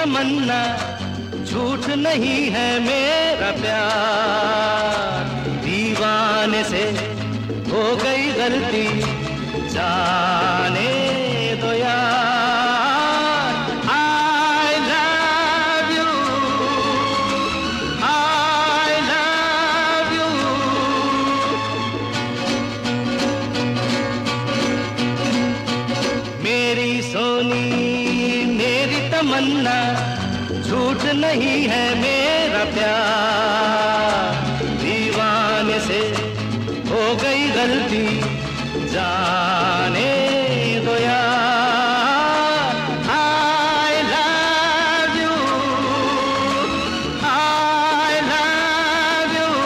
तमन्ना, झूठ नहीं है मेरा प्यार। दीवाने से हो गई गलती, जाने दो यार। I love you, I love you। मेरी सोनी मेरी तमन्ना, झूठ नहीं है मेरा प्यार। दीवाने से हो गई गलती, जाने दो यार। I love you, I love you।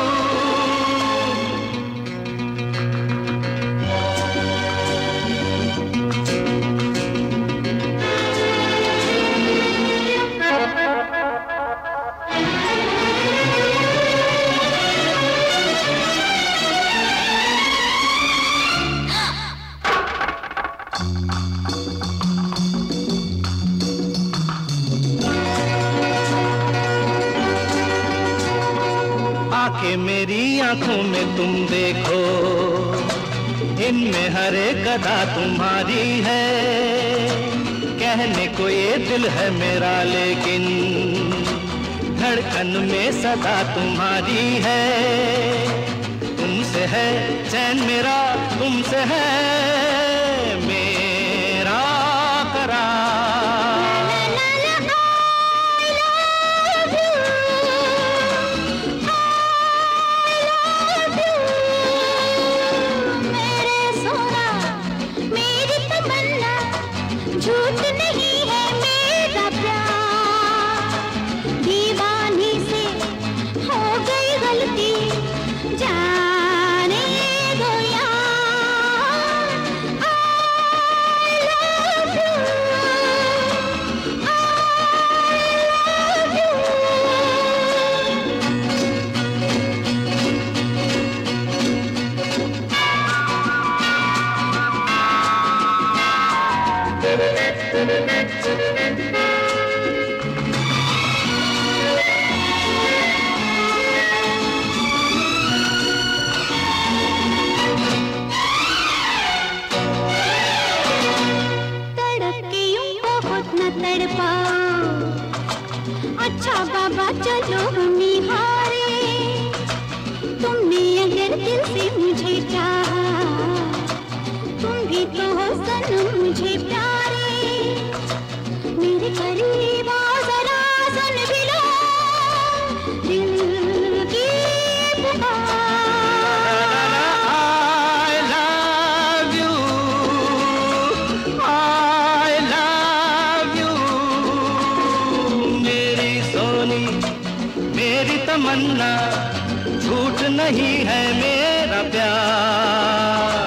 आके मेरी आंखों में तुम देखो, इनमें हर एक अदा तुम्हारी है। कहने को ये दिल है मेरा, लेकिन धड़कन में सदा तुम्हारी है। तुमसे है चैन मेरा, तुमसे है मेरा करार। झूठ नहीं है मेरा प्यार। दीवानी से हो गई गलती, जाने दो यार। I love you, I love you। तड़के यूं बहुत न तड़पाओ, अच्छा बाबा चलो हम निहारे। तुमने अगर दिल से मुझे चाहा, तुम भी तो हो सनम मुझे प्यारे। मेरे करीब आओ जरा, सुन भी लो दिल की पुकार। I love you, I love you। मेरी सोनी मेरी तमन्ना, झूठ नहीं है मेरा प्यार।